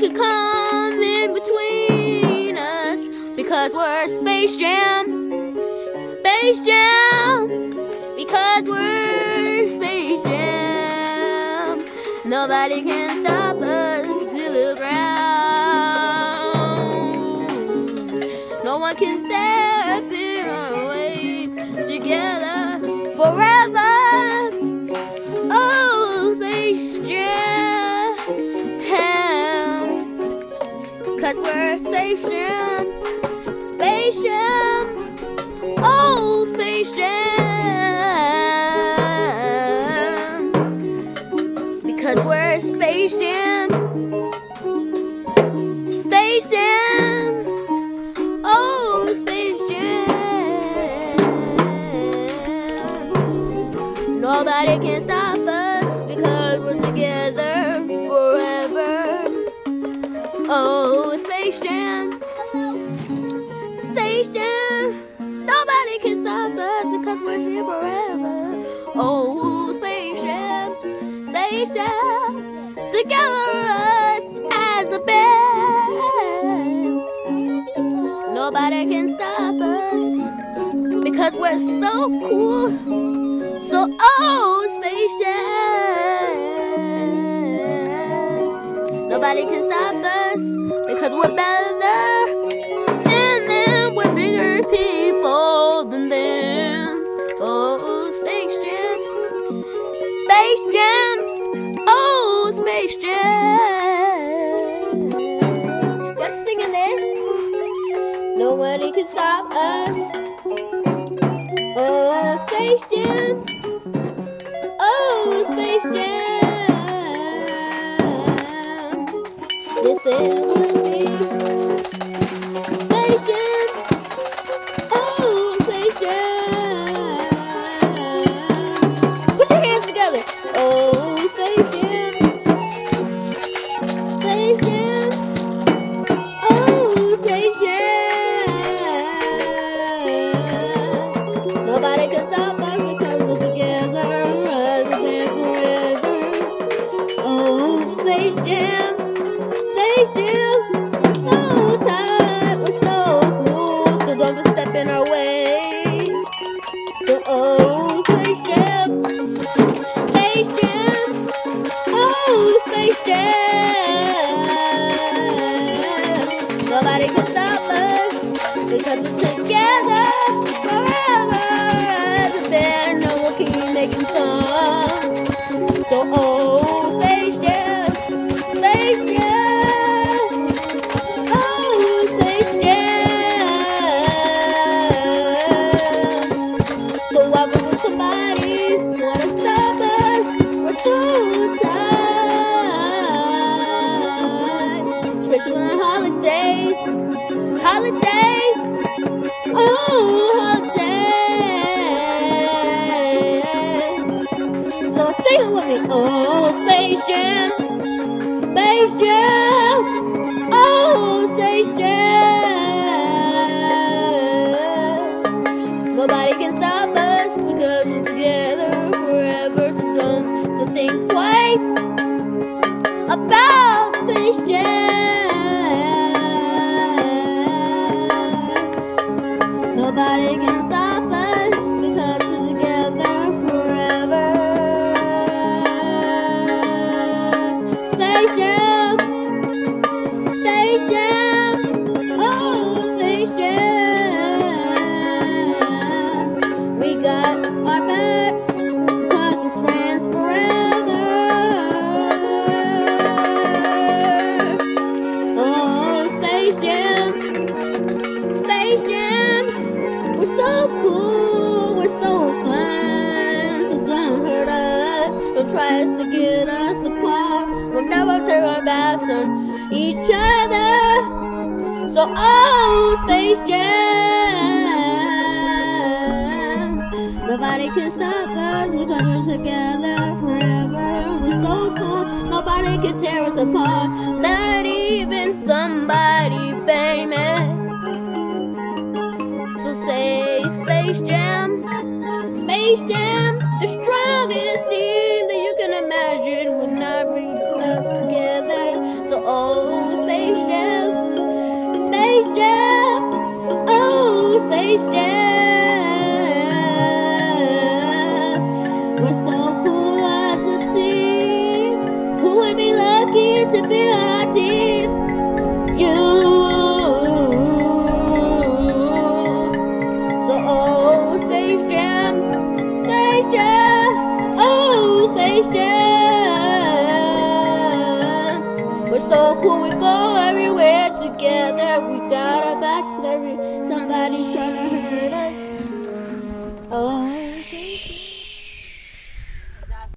can come in between us, because we're Space Jam. Space Jam. Because we're Space Jam. Nobody can stop us till the ground. No one can step in our way. Together forever. Oh, Space Jam. 'Cause we're Space Jam. Space Jam. Oh, Space Jam. Because we're Space Jam. Space Jam. Oh, Space Jam. Nobody can stop us, because we're together forever. Oh, Space Jam. Space Jam. Nobody can stop us, because we're here forever. Oh, Space Jam. Space Jam. Together us as a band. Nobody can stop us, because we're so cool. So, oh, Space Jam. Nobody can stop us, because we're better. And then we're bigger people than them. Oh, Space Jam. Space Jam. Oh, Space Jam. Just singing this. Nobody can stop us. Oh, Space Jam. Oh, Space Jam. This is me. Space Jam. Oh, Space Jam. Put your hands together. Oh, Space Jam. Space Jam. Oh, Space Jam. Nobody can stop us, because we're together as a band forever. Oh, Space Jam. Space Jam. We're so tight, we're so cool, so don't step in our way. So, oh, Space Jam. Space Jam. Oh, Space Jam. Nobody can stop us, because we're together forever as a band. No one can make them songs. So, oh, Space Jam. Space Jam. Oh, Space Jam. So why would somebody wanna stop us? We're so tight. Especially on holidays. Holidays. Oh, holidays. So sing it with me. Oh, Space Jam. Space Jam. Oh, Space Jam. Nobody can stop us, because we're together forever. So think twice about Space Jam. Nobody can stop us, because we're together forever. Space Jam. Space Jam. Oh, Space Jam. We got our backs, because we're friends forever. Oh, Space Jam. Space Jam. We're so cool, we're so fun. So don't hurt us, don't try to get us apart. We'll never turn our backs on each other. So, oh, Space Jam. Nobody can stop us, because we're together forever. We're so cool, nobody can tear us apart. Not even somebody famous. So say Space Jam. Space Jam, the strongest team that you can imagine. We're not together. So, oh, Space Jam. We're so cool as a team. Who would be lucky to be on our team? You. So, oh, Space Jam. Space Jam. Oh, Space Jam. We're so cool, we go everywhere together. We got our backs and somebody's trying to hurt us. Oh.